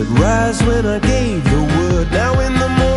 Sunset rise when I gave the word. Now in the morning